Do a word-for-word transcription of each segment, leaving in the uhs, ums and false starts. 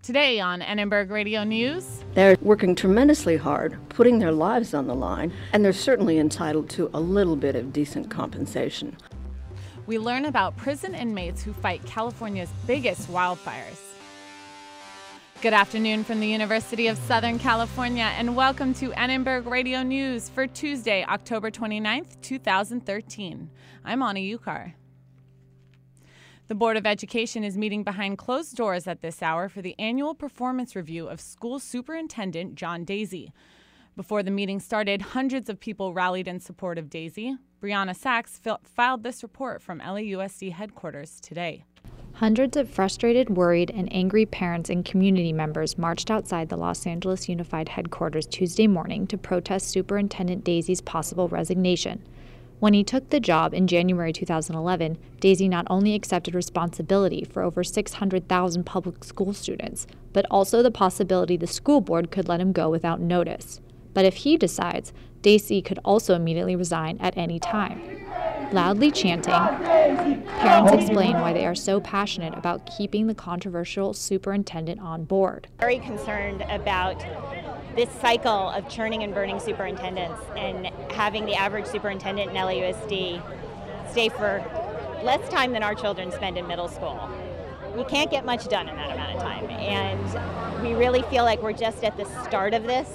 Today on Annenberg Radio News. They're working tremendously hard, putting their lives on the line, and they're certainly entitled to a little bit of decent compensation. We learn about prison inmates who fight California's biggest wildfires. Good afternoon from the University of Southern California, and welcome to Annenberg Radio News for Tuesday, October twenty-ninth, two thousand thirteen. I'm Ani Ukar. The Board of Education is meeting behind closed doors at this hour for the annual performance review of School Superintendent John Dazey. Before the meeting started, hundreds of people rallied in support of Dazey. Brianna Sachs fil- filed this report from L A U S D headquarters today. Hundreds of frustrated, worried, and angry parents and community members marched outside the Los Angeles Unified headquarters Tuesday morning to protest Superintendent Dazey's possible resignation. When he took the job in January two thousand eleven, Dazey not only accepted responsibility for over six hundred thousand public school students, but also the possibility the school board could let him go without notice. But if he decides, Dazey could also immediately resign at any time. Loudly chanting, parents explain why they are so passionate about keeping the controversial superintendent on board. Very concerned about this cycle of churning and burning superintendents and having the average superintendent in L A U S D stay for less time than our children spend in middle school. We can't get much done in that amount of time, and we really feel like we're just at the start of this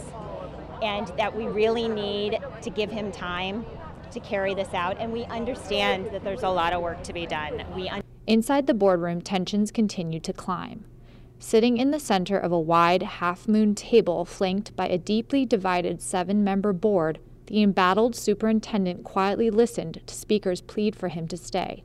and that we really need to give him time to carry this out, and we understand that there's a lot of work to be done. We un- Inside the boardroom, tensions continue to climb. Sitting in the center of a wide half-moon table flanked by a deeply divided seven-member board, the embattled superintendent quietly listened to speakers plead for him to stay.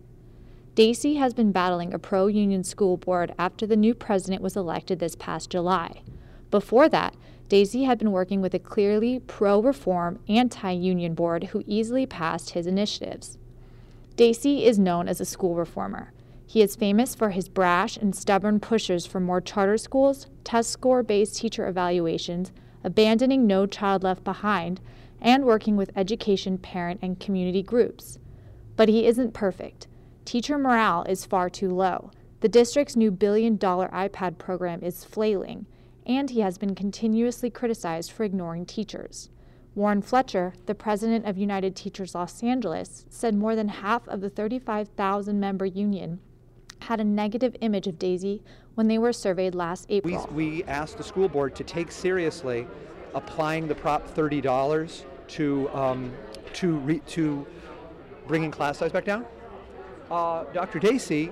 Dazey has been battling a pro-union school board after the new president was elected this past July. Before that, Dazey had been working with a clearly pro-reform, anti-union board who easily passed his initiatives. Dazey is known as a school reformer. He is famous for his brash and stubborn pushes for more charter schools, test score-based teacher evaluations, abandoning No Child Left Behind, and working with education, parent, and community groups. But he isn't perfect. Teacher morale is far too low. The district's new billion-dollar iPad program is flailing, and he has been continuously criticized for ignoring teachers. Warren Fletcher, the president of United Teachers Los Angeles, said more than half of the thirty-five thousand member union had a negative image of Dazey when they were surveyed last April. We, we asked the school board to take seriously applying the Prop thirty dollars to um, to re, to bringing class size back down. Uh, Doctor Dazey,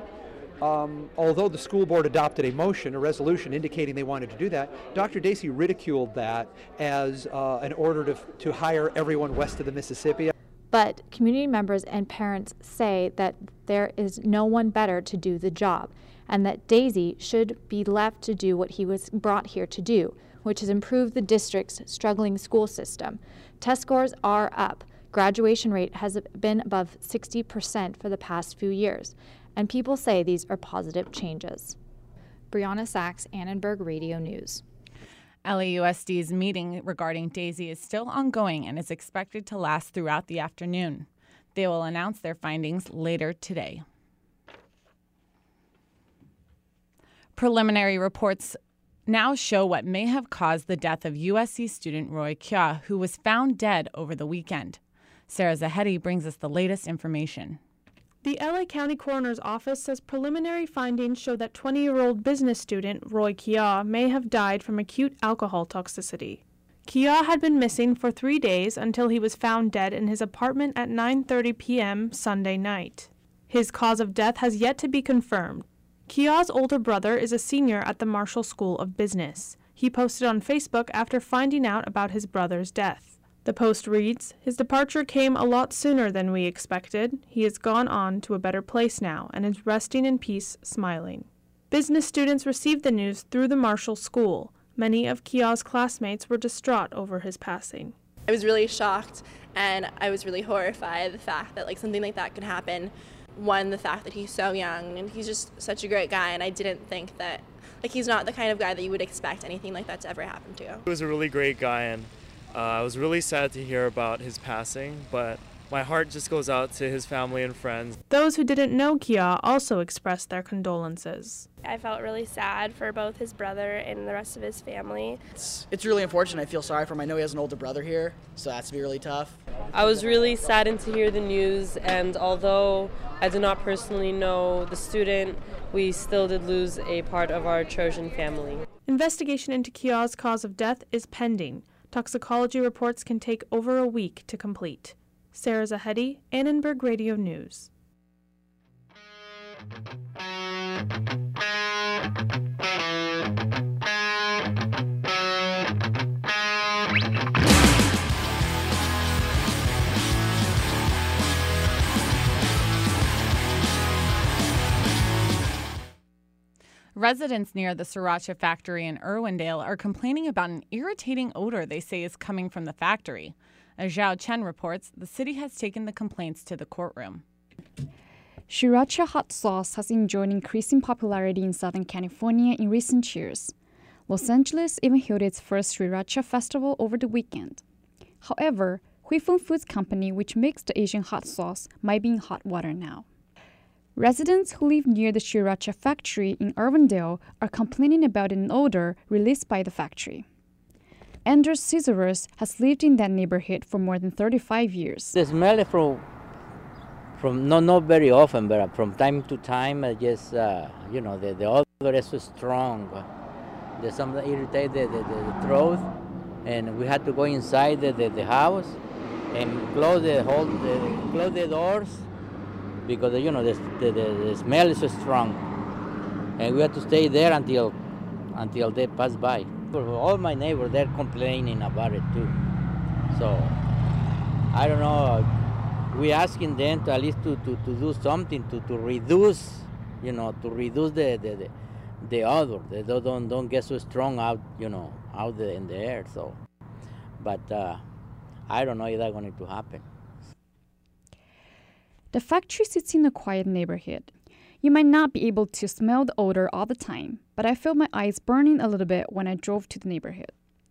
um, although the school board adopted a motion, a resolution indicating they wanted to do that, Doctor Dazey ridiculed that as uh, an order to to hire everyone west of the Mississippi. But community members and parents say that there is no one better to do the job, and that Dazey should be left to do what he was brought here to do, which is improve the district's struggling school system. Test scores are up. Graduation rate has been above sixty percent for the past few years, and people say these are positive changes. Brianna Sachs, Annenberg Radio News. L A U S D's meeting regarding Dazey is still ongoing and is expected to last throughout the afternoon. They will announce their findings later today. Preliminary reports now show what may have caused the death of U S C student Roy Kya, who was found dead over the weekend. Sarah Zahedi brings us the latest information. The L A County Coroner's Office says preliminary findings show that twenty-year-old business student Roy Kya may have died from acute alcohol toxicity. Kya had been missing for three days until he was found dead in his apartment at nine thirty p.m. Sunday night. His cause of death has yet to be confirmed. Kya's older brother is a senior at the Marshall School of Business. He posted on Facebook after finding out about his brother's death. The post reads, "His departure came a lot sooner than we expected. He has gone on to a better place now and is resting in peace, smiling." Business students received the news through the Marshall School. Many of Kya's classmates were distraught over his passing. I was really shocked, and I was really horrified the fact that like something like that could happen. One, the fact that he's so young, and he's just such a great guy, and I didn't think that, like, he's not the kind of guy that you would expect anything like that to ever happen to. He was a really great guy, and Uh, I was really sad to hear about his passing, but My heart just goes out to his family and friends. Those who didn't know Kia also expressed their condolences. I felt really sad for both his brother and the rest of his family. It's, it's really unfortunate. I feel sorry for him. I know he has an older brother here, so that's to be really tough. I was really saddened to hear the news, and although I did not personally know the student, we still did lose a part of our Trojan family. Investigation into Kia's cause of death is pending. Toxicology reports can take over a week to complete. Sarah Zahedi, Annenberg Radio News. Residents near the Sriracha factory in Irwindale are complaining about an irritating odor they say is coming from the factory. As Zhao Chen reports, the city has taken the complaints to the courtroom. Sriracha hot sauce has enjoyed increasing popularity in Southern California in recent years. Los Angeles even held its first Sriracha festival over the weekend. However, Hui Feng Foods Company, which makes the Asian hot sauce, might be in hot water now. Residents who live near the Sriracha factory in Irwindale are complaining about an odor released by the factory. Anders Caesarus has lived in that neighborhood for more than thirty-five years. The smell from, from not, not very often, but from time to time, uh, just, uh, you know, the, the odor is so strong. There's something irritates the, the, the throat, and we had to go inside the, the, the house and close the, whole, the, close the doors because, you know, the, the, the smell is so strong. And we had to stay there until, until they pass by. All my neighbors, they're complaining about it too. So, I don't know, we're asking them to at least to, to, to do something to, to reduce, you know, to reduce the, the, the, the odor. They don't, don't get so strong out, you know, out the, in the air. So, but uh, I don't know if that's going to happen. The factory sits in a quiet neighborhood. You might not be able to smell the odor all the time, but I felt my eyes burning a little bit when I drove to the neighborhood.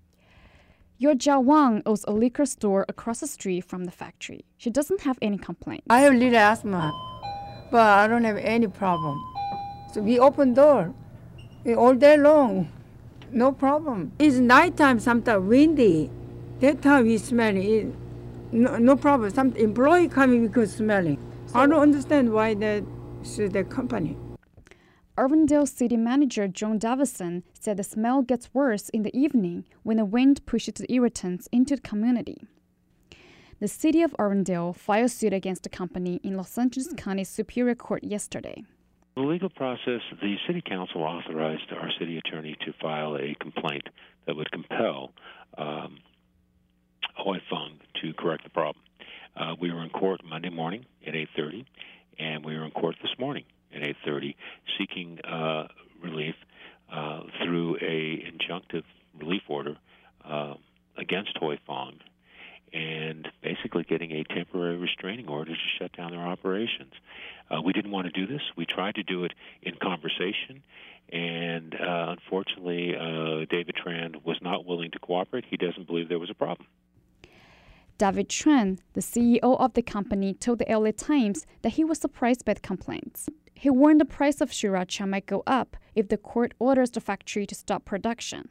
Your Jia Wang owns a liquor store across the street from the factory. She doesn't have any complaints. I have little asthma, but I don't have any problem. So we open door all day long, no problem. It's nighttime, sometimes windy. That time we smell it, no, no problem. Some employee coming because smelling. So I don't understand why that. To the company. Irwindale City Manager Joan Davison said the smell gets worse in the evening when the wind pushes the irritants into the community. The city of Irwindale filed suit against the company in Los Angeles County Superior Court yesterday. The legal process, the city council authorized our city attorney to file a complaint that would compel um, Hui Feng to correct the problem. Uh, we were in court Monday morning at eight thirty. And we were in court this morning at eight thirty seeking uh, relief uh, through a injunctive relief order uh, against Hui Feng and basically getting a temporary restraining order to shut down their operations. Uh, we didn't want to do this. We tried to do it in conversation, and uh, unfortunately, uh, David Tran was not willing to cooperate. He doesn't believe there was a problem. David Tran, the C E O of the company, told the L A Times that he was surprised by the complaints. He warned the price of Sriracha might go up if the court orders the factory to stop production.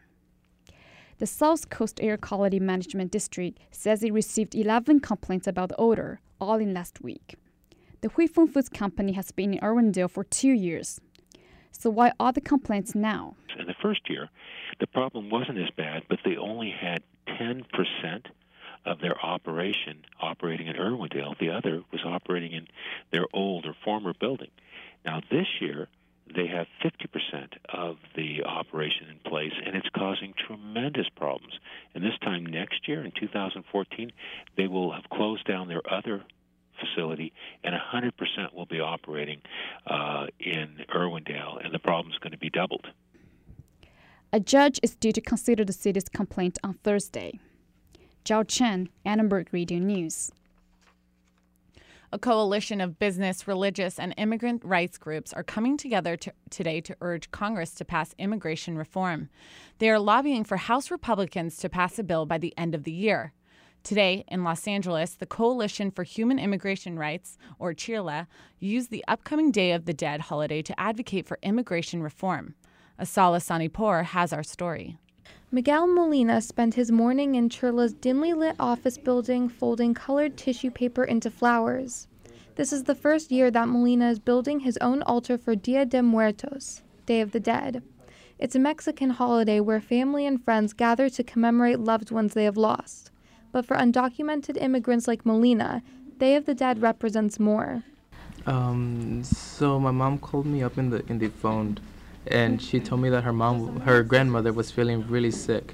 The South Coast Air Quality Management District says it received eleven complaints about the odor, all in last week. The Hui Feng Foods Company has been in Irwindale for two years. So why are the complaints now? In the first year, the problem wasn't as bad, but they only had ten percent of their operation operating in Irwindale. The other was operating in their old or former building. Now this year, they have fifty percent of the operation in place, and it's causing tremendous problems. And this time next year, in two thousand fourteen, they will have closed down their other facility, and one hundred percent will be operating uh, in Irwindale, and the problem is going to be doubled. A judge is due to consider the city's complaint on Thursday. Zhao Chen, Annenberg Radio News. A coalition of business, religious, and immigrant rights groups are coming together to, today to urge Congress to pass immigration reform. They are lobbying for House Republicans to pass a bill by the end of the year. Today, in Los Angeles, the Coalition for Human Immigration Rights, or CHIRLA, used the upcoming Day of the Dead holiday to advocate for immigration reform. Asala Sanipour has our story. Miguel Molina spent his morning in CHIRLA's dimly lit office building folding colored tissue paper into flowers. This is the first year that Molina is building his own altar for Dia de Muertos, Day of the Dead. It's a Mexican holiday where family and friends gather to commemorate loved ones they have lost. But for undocumented immigrants like Molina, Day of the Dead represents more. Um, so my mom called me up in the in the phone, and she told me that her mom, her grandmother, was feeling really sick,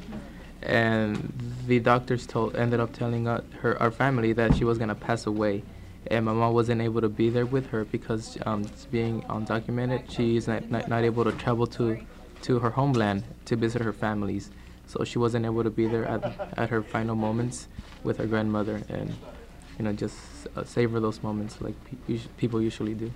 and the doctors told ended up telling us, her our family that she was gonna pass away, and my mom wasn't able to be there with her because um, being undocumented, she is not, not not able to travel to to her homeland to visit her families. So she wasn't able to be there at, at her final moments with her grandmother and, you know, just uh, savor those moments like pe- us- people usually do.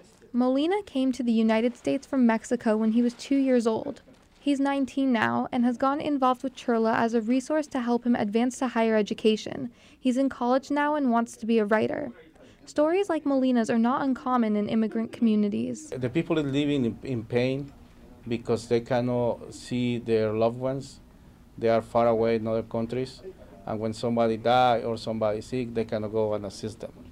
Molina came to the United States from Mexico when he was two years old. He's nineteen now and has gotten involved with CHIRLA as a resource to help him advance to higher education. He's in college now and wants to be a writer. Stories like Molina's are not uncommon in immigrant communities. The people are living in, in pain because they cannot see their loved ones. They are far away in other countries, and when somebody dies or somebody is sick, they cannot go and assist them.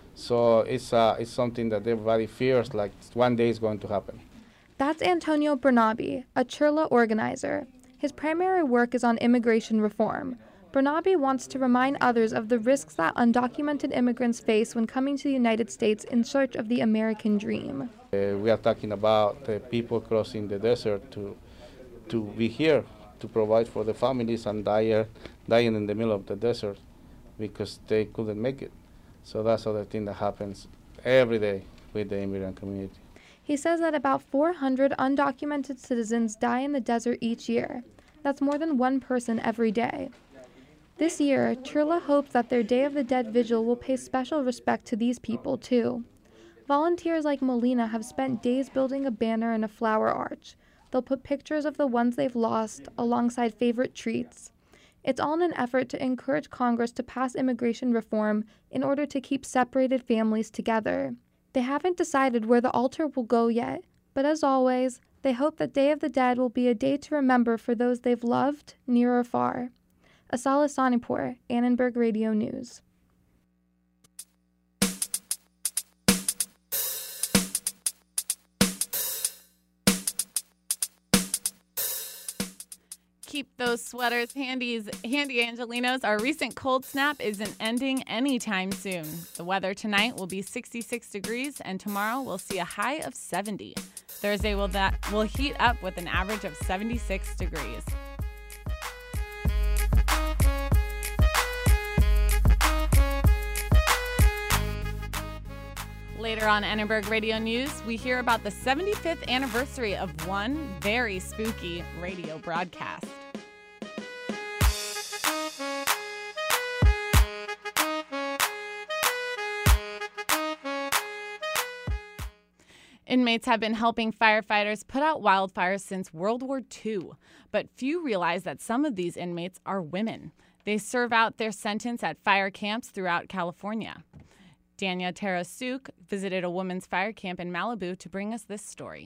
So it's uh, it's something that everybody fears, like one day is going to happen. That's Antonio Bernabe, a CHIRLA organizer. His primary work is on immigration reform. Bernabe wants to remind others of the risks that undocumented immigrants face when coming to the United States in search of the American dream. Uh, we are talking about uh, people crossing the desert to to be here, to provide for the families and dying, dying in the middle of the desert because they couldn't make it. So that's other thing that happens every day with the immigrant community. He says that about four hundred undocumented citizens die in the desert each year. That's more than one person every day. This year, CHIRLA hopes that their Day of the Dead vigil will pay special respect to these people, too. Volunteers like Molina have spent days building a banner and a flower arch. They'll put pictures of the ones they've lost alongside favorite treats. It's all in an effort to encourage Congress to pass immigration reform in order to keep separated families together. They haven't decided where the altar will go yet, but as always, they hope that Day of the Dead will be a day to remember for those they've loved, near or far. Asala Sanipour, Annenberg Radio News. Keep those sweaters handies, handy, Angelinos. Our recent cold snap isn't ending anytime soon. The weather tonight will be sixty-six degrees, and tomorrow we'll see a high of seventy. Thursday will that will heat up with an average of seventy-six degrees. Later on Annenberg Radio News, we hear about the seventy-fifth anniversary of one very spooky radio broadcast. Inmates have been helping firefighters put out wildfires since World War Two, but few realize that some of these inmates are women. They serve out their sentence at fire camps throughout California. Dania Tarasuk visited a women's fire camp in Malibu to bring us this story.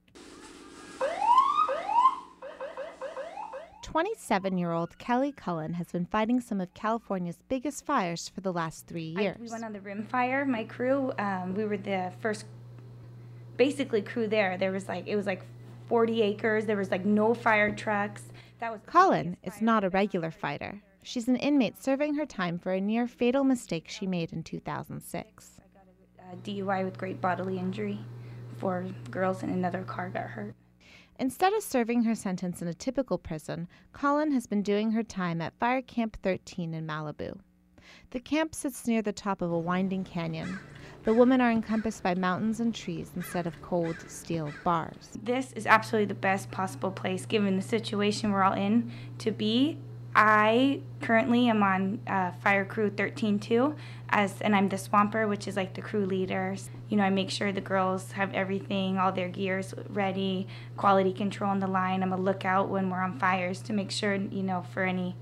twenty-seven-year-old Kelly Cullen has been fighting some of California's biggest fires for the last three years. I, we went on the Rim Fire. My crew, um, we were the first, basically crew there. There was like, it was like forty acres. There was like no fire trucks. That was Cullen is not a regular fighter. She's an inmate serving her time for a near-fatal mistake she made in two thousand six. I got a, a D U I with great bodily injury. Four girls in another car got hurt. Instead of serving her sentence in a typical prison, Cullen has been doing her time at Fire Camp thirteen in Malibu. The camp sits near the top of a winding canyon. The women are encompassed by mountains and trees instead of cold steel bars. This is absolutely the best possible place, given the situation we're all in, to be. I currently am on uh, Fire Crew thirteen two, as, and I'm the swamper, which is like the crew leader. You know, I make sure the girls have everything, all their gears ready, quality control on the line. I'm a lookout when we're on fires to make sure, you know, for any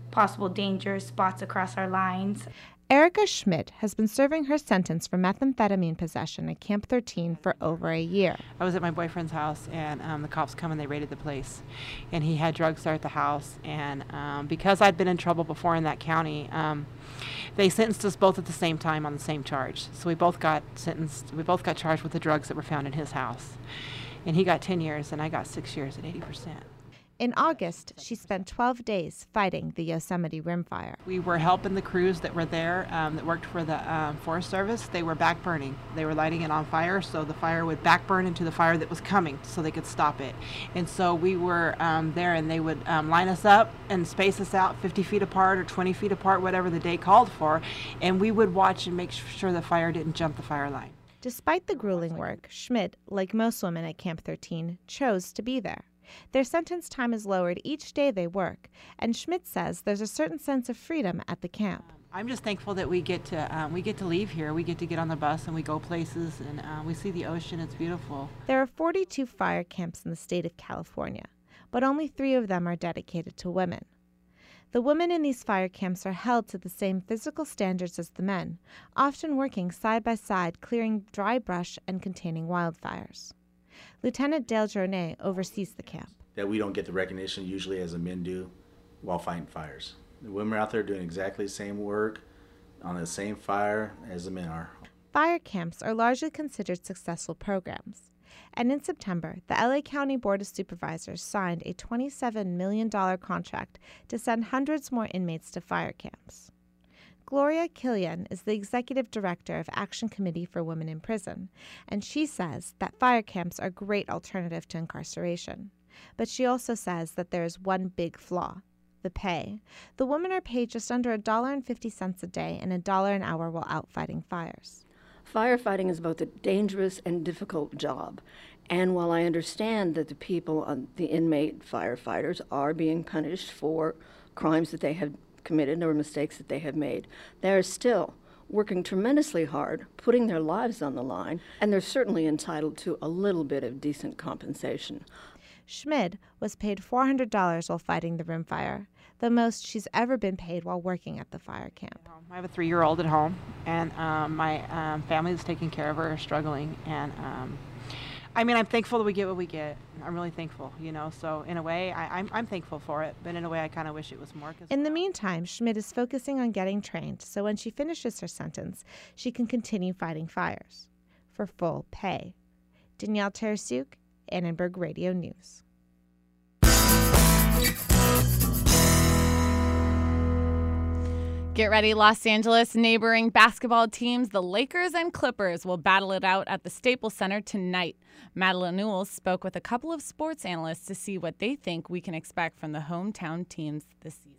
possible dangers, spots across our lines. Erica Schmidt has been serving her sentence for methamphetamine possession at Camp thirteen for over a year. I was at my boyfriend's house, and um, the cops come and they raided the place. And he had drugs there at the house. And um, because I'd been in trouble before in that county, um, they sentenced us both at the same time on the same charge. So we both got sentenced. We both got charged with the drugs that were found in his house. And he got ten years, and I got six years at eighty percent. In August, she spent twelve days fighting the Yosemite Rim Fire. We were helping the crews that were there, um, that worked for the um, Forest Service. They were back burning. They were lighting it on fire, so the fire would back burn into the fire that was coming so they could stop it. And so we were um, there, and they would um, line us up and space us out fifty feet apart or twenty feet apart, whatever the day called for, and we would watch and make sure the fire didn't jump the fire line. Despite the grueling work, Schmidt, like most women at Camp thirteen, chose to be there. Their sentence time is lowered each day they work, and Schmidt says there's a certain sense of freedom at the camp. I'm just thankful that we get to um, we get to leave here. We get to get on the bus and we go places, and uh, we see the ocean. It's beautiful. There are forty-two fire camps in the state of California, but only three of them are dedicated to women. The women in these fire camps are held to the same physical standards as the men, often working side by side, clearing dry brush and containing wildfires. Lieutenant Dale Journet oversees the camp. That we don't get the recognition usually as the men do while fighting fires. The women are out there doing exactly the same work on the same fire as the men are. Fire camps are largely considered successful programs. And in September, the L A County Board of Supervisors signed a twenty-seven million dollars contract to send hundreds more inmates to fire camps. Gloria Killian is the executive director of Action Committee for Women in Prison, and she says that fire camps are a great alternative to incarceration. But she also says that there is one big flaw: the pay. The women are paid just under one dollar and fifty cents a day and a dollar an hour while out fighting fires. Firefighting is both a dangerous and difficult job. And while I understand that the people, uh, the inmate firefighters, are being punished for crimes that they have committed or mistakes that they have made, they are still working tremendously hard, putting their lives on the line, and they're certainly entitled to a little bit of decent compensation. Schmid was paid four hundred dollars while fighting the rim fire, the most she's ever been paid while working at the fire camp. I have a three-year-old at home, and um, my um, family is taking care of her, struggling, and um, I mean, I'm thankful that we get what we get. I'm really thankful, you know, so in a way, I, I'm, I'm thankful for it, but in a way, I kind of wish it was more. In the meantime, Schmidt is focusing on getting trained, so when she finishes her sentence, she can continue fighting fires for full pay. Danielle Tarasuk, Annenberg Radio News. Get ready, Los Angeles. Neighboring basketball teams, the Lakers and Clippers, will battle it out at the Staples Center tonight. Madeline Newell spoke with a couple of sports analysts to see what they think we can expect from the hometown teams this season.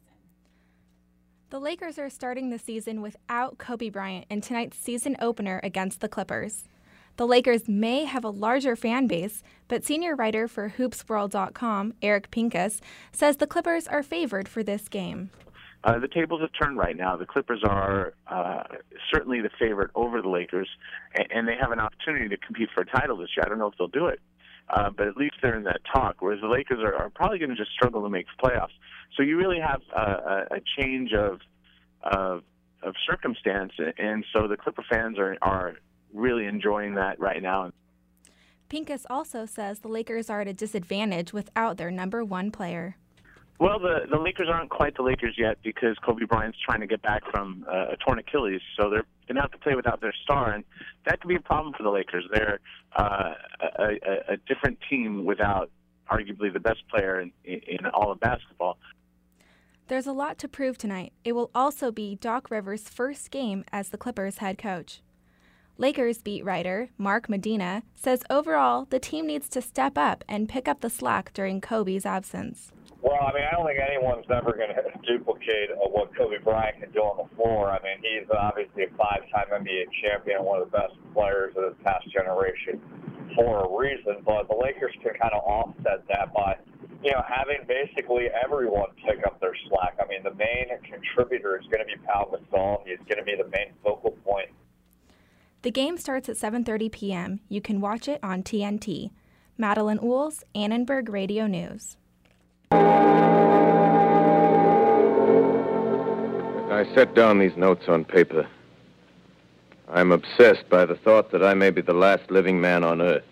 The Lakers are starting the season without Kobe Bryant in tonight's season opener against the Clippers. The Lakers may have a larger fan base, but senior writer for hoops world dot com, Eric Pincus, says the Clippers are favored for this game. Uh, the tables have turned right now. The Clippers are uh, certainly the favorite over the Lakers, and, and they have an opportunity to compete for a title this year. I don't know if they'll do it, uh, but at least they're in that talk, whereas the Lakers are, are probably going to just struggle to make playoffs. So you really have uh, a, a change of, of of circumstance, and so the Clipper fans are, are really enjoying that right now. Pincus also says the Lakers are at a disadvantage without their number one player. Well, the, the Lakers aren't quite the Lakers yet because Kobe Bryant's trying to get back from uh, a torn Achilles, so they're going to have to play without their star, and that could be a problem for the Lakers. They're uh, a, a, a different team without arguably the best player in, in all of basketball. There's a lot to prove tonight. It will also be Doc Rivers' first game as the Clippers head coach. Lakers beat writer Mark Medina says overall the team needs to step up and pick up the slack during Kobe's absence. Well, I mean, I don't think anyone's ever going to duplicate uh, what Kobe Bryant can do on the floor. I mean, he's obviously a five-time N B A champion and one of the best players of the past generation for a reason. But the Lakers can kind of offset that by, you know, having basically everyone pick up their slack. I mean, the main contributor is going to be Pau Gasol. He's going to be the main focal point. The game starts at seven thirty p.m. You can watch it on T N T. Madeline Uhls, Annenberg Radio News. I set down these notes on paper, I'm obsessed by the thought that I may be the last living man on Earth.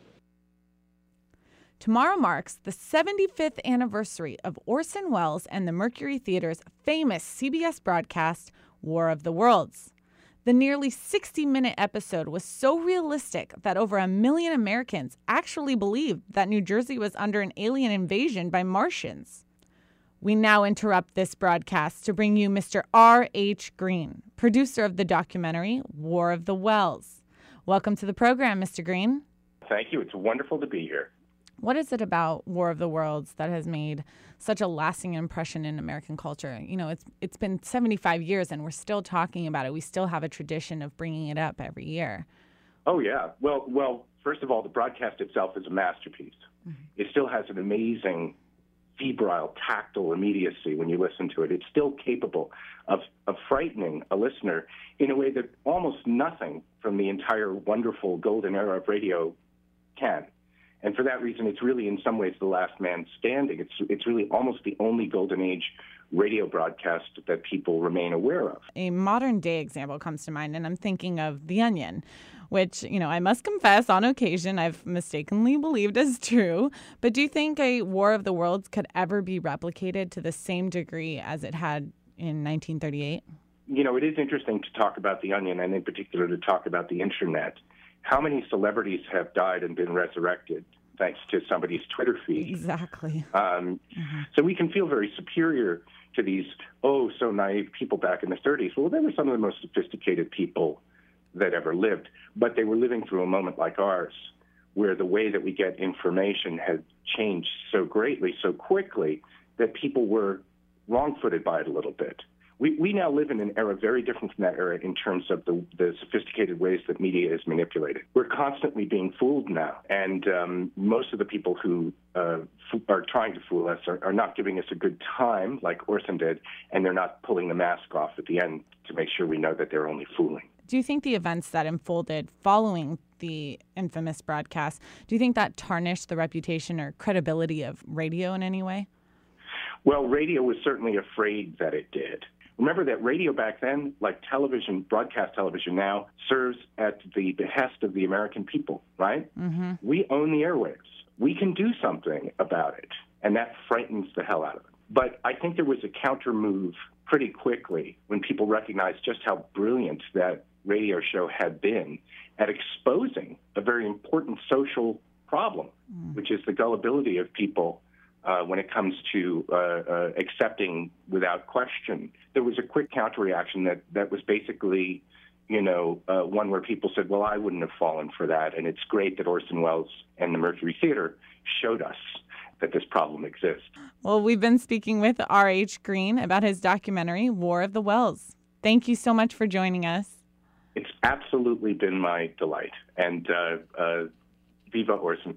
Tomorrow marks the seventy-fifth anniversary of Orson Welles and the Mercury Theater's famous C B S broadcast, War of the Worlds. The nearly sixty-minute episode was so realistic that over a million Americans actually believed that New Jersey was under an alien invasion by Martians. We now interrupt this broadcast to bring you Mister R H Green, producer of the documentary War of the Welles. Welcome to the program, Mister Green. Thank you. It's wonderful to be here. What is it about War of the Worlds that has made such a lasting impression in American culture? You know, it's it's been seventy-five years and we're still talking about it. We still have a tradition of bringing it up every year. Oh, yeah. Well, well, first of all, the broadcast itself is a masterpiece. Mm-hmm. It still has an amazing febrile, tactile immediacy when you listen to it. It's still capable of, of frightening a listener in a way that almost nothing from the entire wonderful golden era of radio can. And for that reason, it's really in some ways the last man standing. It's it's really almost the only golden age radio broadcast that people remain aware of. A modern day example comes to mind, and I'm thinking of The Onion, which, you know, I must confess on occasion I've mistakenly believed as true. But do you think a War of the Worlds could ever be replicated to the same degree as it had in nineteen thirty-eight? You know, it is interesting to talk about The Onion, and in particular to talk about the internet. How many celebrities have died and been resurrected thanks to somebody's Twitter feed? Exactly. Um, mm-hmm. So we can feel very superior to these, oh, so naive people back in the thirties. Well, they were some of the most sophisticated people that ever lived, but they were living through a moment like ours, where the way that we get information had changed so greatly, so quickly, that people were wrong-footed by it a little bit. We, we now live in an era very different from that era in terms of the, the sophisticated ways that media is manipulated. We're constantly being fooled now, and um, most of the people who uh, f- are trying to fool us are, are not giving us a good time, like Orson did, and they're not pulling the mask off at the end to make sure we know that they're only fooling. Do you think the events that unfolded following the infamous broadcast, do you think that tarnished the reputation or credibility of radio in any way? Well, radio was certainly afraid that it did. Remember that radio back then, like television, broadcast television now, serves at the behest of the American people, right? Mm-hmm. We own the airwaves. We can do something about it, and that frightens the hell out of it. But I think there was a counter move pretty quickly when people recognized just how brilliant that radio show had been at exposing a very important social problem, mm. which is the gullibility of people Uh, when it comes to uh, uh, accepting without question. There was a quick counter-reaction that, that was basically, you know, uh, one where people said, well, I wouldn't have fallen for that, and it's great that Orson Welles and the Mercury Theater showed us that this problem exists. Well, we've been speaking with R H Green about his documentary, War of the Welles. Thank you so much for joining us. It's absolutely been my delight, and uh, uh, viva Orson.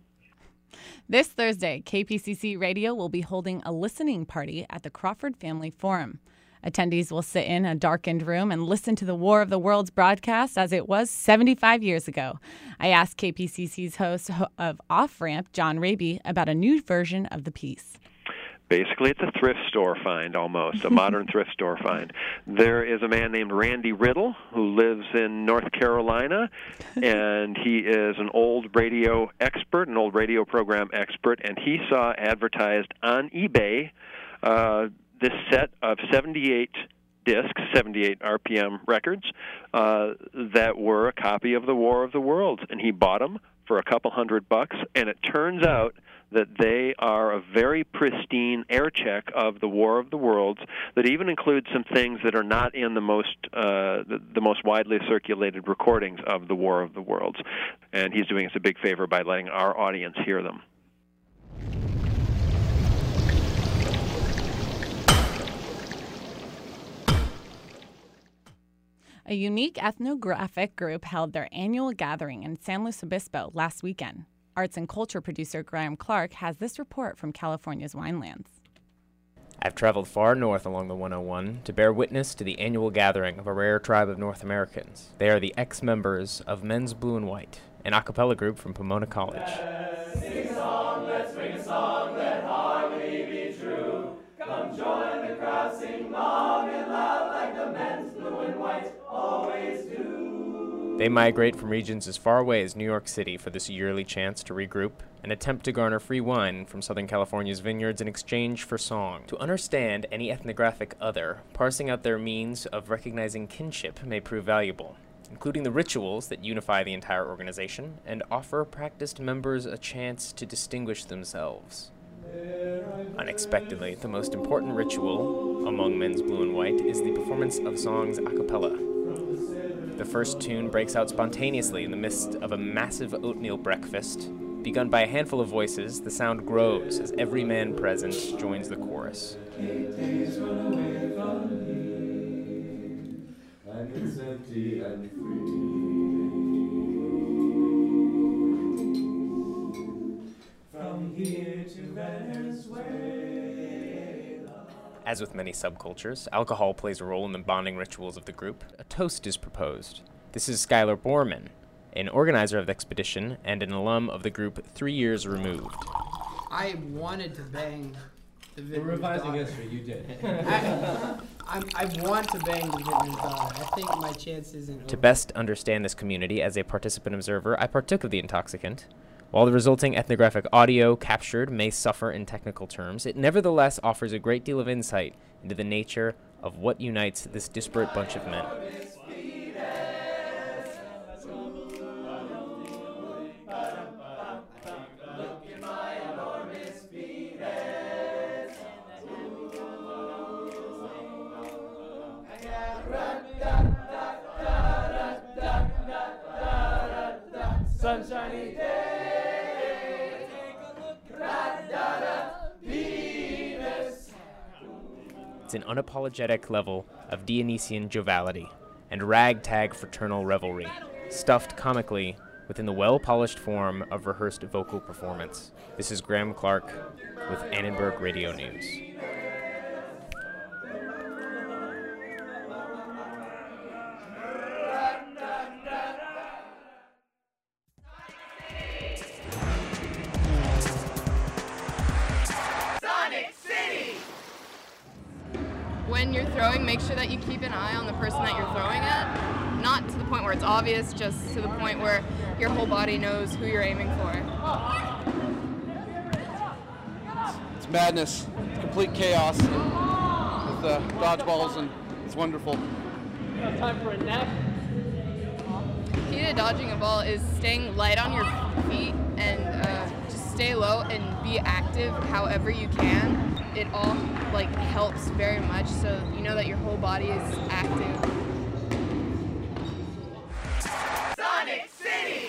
This Thursday, K P C C Radio will be holding a listening party at the Crawford Family Forum. Attendees will sit in a darkened room and listen to the War of the Worlds broadcast as it was seventy-five years ago. I asked K P C C's host of Off Ramp, John Raby, about a new version of the piece. Basically, it's a thrift store find almost, a modern thrift store find. There is a man named Randy Riddle who lives in North Carolina, and he is an old radio expert, an old radio program expert, and he saw advertised on eBay uh, this set of seventy-eight discs, seventy-eight R P M records, uh, that were a copy of the War of the Worlds, and he bought them for a couple hundred bucks, and it turns out that they are a very pristine air check of the War of the Worlds that even includes some things that are not in the most uh, the, the most widely circulated recordings of the War of the Worlds. And he's doing us a big favor by letting our audience hear them. A unique ethnographic group held their annual gathering in San Luis Obispo last weekend. Arts and culture producer Graham Clark has this report from California's winelands. I've traveled far north along the one oh one to bear witness to the annual gathering of a rare tribe of North Americans. They are the ex-members of Men's Blue and White, an a cappella group from Pomona College. Let's sing a song, let's sing a song, let harmony be true. Come join the crowd, sing long and loud like the They migrate from regions as far away as New York City for this yearly chance to regroup and attempt to garner free wine from Southern California's vineyards in exchange for song. To understand any ethnographic other, parsing out their means of recognizing kinship may prove valuable, including the rituals that unify the entire organization and offer practiced members a chance to distinguish themselves. Unexpectedly, the most important ritual among Men's Blue and White is the performance of songs a cappella. The first tune breaks out spontaneously in the midst of a massive oatmeal breakfast. Begun by a handful of voices, the sound grows as every man present joins the chorus. Days run away from here, and it's empty and free. From here to Venezuela. As with many subcultures, alcohol plays a role in the bonding rituals of the group. A toast is proposed. This is Skylar Borman, an organizer of the expedition and an alum of the group three years removed. I wanted to bang the We're vintner's revising daughter. history, you did. I, I'm, I want to bang the vintner's daughter. I think my chances in To best understand this community as a participant observer, I partook of the intoxicant. While the resulting ethnographic audio captured may suffer in technical terms, it nevertheless offers a great deal of insight into the nature of what unites this disparate bunch of men. Sunshiny day, take a look, ra-da-da, Venus. It's an unapologetic level of Dionysian joviality and ragtag fraternal revelry, stuffed comically within the well-polished form of rehearsed vocal performance. This is Graham Clark with Annenberg Radio News. When you're throwing, make sure that you keep an eye on the person that you're throwing at. Not to the point where it's obvious, just to the point where your whole body knows who you're aiming for. It's madness. It's complete chaos with uh, dodgeballs, and it's wonderful. Time for a nap. Key to dodging a ball is staying light on your feet and uh, just stay low and be active however you can. It all like helps very much, so you know that your whole body is active. Sonic City!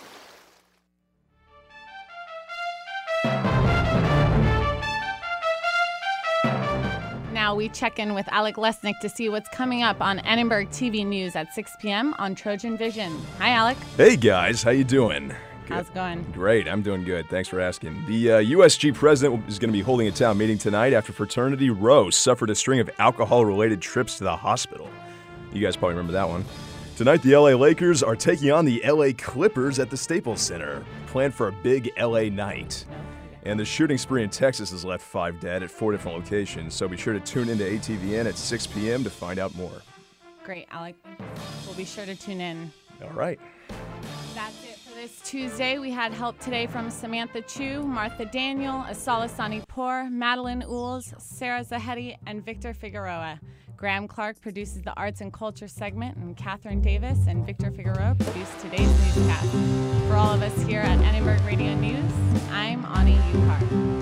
Now we check in with Alec Lesnick to see what's coming up on Annenberg T V News at six p.m. on Trojan Vision. Hi, Alec. Hey, guys. How you doing? Good. How's it going? Great. I'm doing good. Thanks for asking. The uh, U S G president is going to be holding a town meeting tonight after fraternity Rho suffered a string of alcohol-related trips to the hospital. You guys probably remember that one. Tonight, the L A Lakers are taking on the L A Clippers at the Staples Center, planned for a big L A night. And the shooting spree in Texas has left five dead at four different locations, so be sure to tune into A T V N at six p.m. to find out more. Great, Alec. We'll be sure to tune in. All right. That's it for this Tuesday. We had help today from Samantha Chu, Martha Daniel, Asala Sanipour, Madeline Ools, Sarah Zahedi, and Victor Figueroa. Graham Clark produces the Arts and Culture segment, and Catherine Davis and Victor Figueroa produce today's newscast. For all of us here at Annenberg Radio News, I'm Ani Ukar.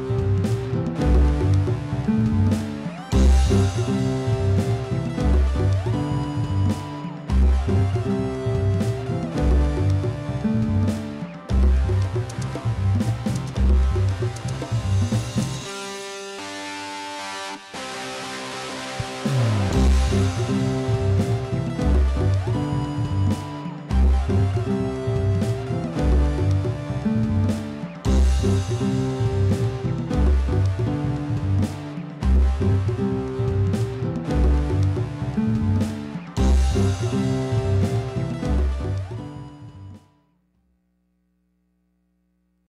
Thank you.